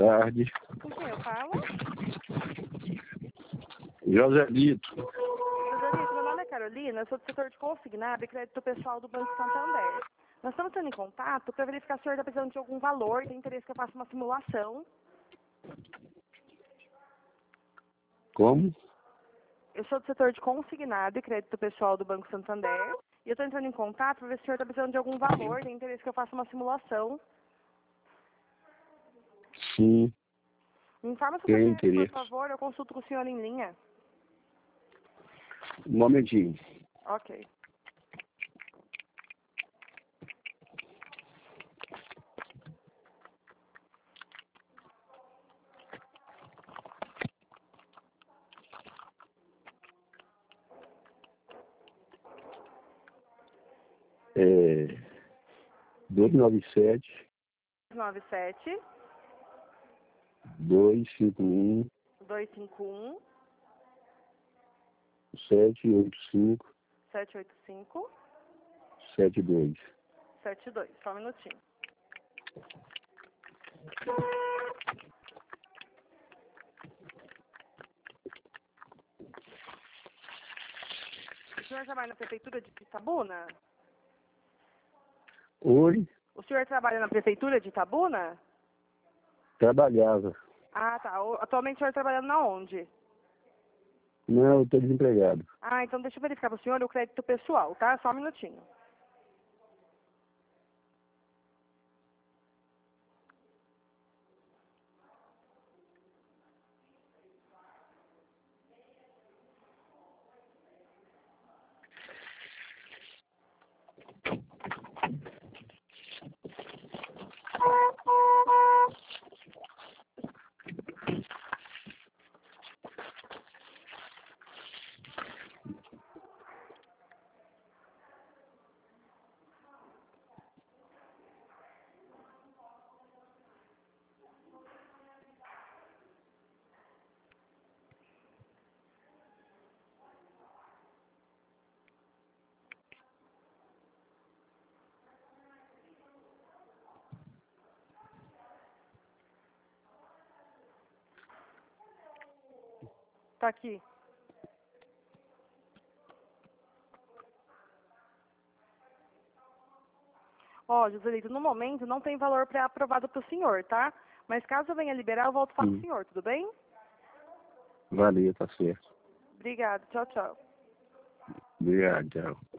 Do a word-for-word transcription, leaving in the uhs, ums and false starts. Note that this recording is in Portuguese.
tarde. Com quem eu falo? Joselito. Joselito, meu nome é Carolina, eu sou do setor de consignado e crédito pessoal do Banco Santander. Nós estamos tendo em contato para verificar se o senhor está precisando de algum valor, tem interesse que eu faça uma simulação. Como? Eu sou do setor de consignado e crédito pessoal do Banco Santander e eu estou entrando em contato para ver se o senhor está precisando de algum valor, tem interesse que eu faça uma simulação. Sim. Me informa sobre Tem o interesse, interesse. por favor, eu consulto com o senhor em linha. Um momentinho. Ok. É dois nove sete, nove sete, dois cinco um, dois cinco um, sete oito cinco, sete oito cinco, sete dois. sete dois. Só um minutinho. O senhor trabalha na prefeitura de Itabuna? Oi, O senhor trabalha na prefeitura de Itabuna? trabalhava. Ah, tá. O- Atualmente o senhor está trabalhando na onde? Não, eu estou desempregado. Ah, então deixa eu verificar para o senhor o crédito pessoal, tá? Só um minutinho. Tá aqui. Ó, Joselito, no momento não tem valor pré-aprovado para o senhor, tá? Mas caso eu venha liberar, eu volto a falar com o Sim. senhor, tudo bem? Valeu, tá certo. Obrigada. Tchau, tchau. Obrigado, tchau.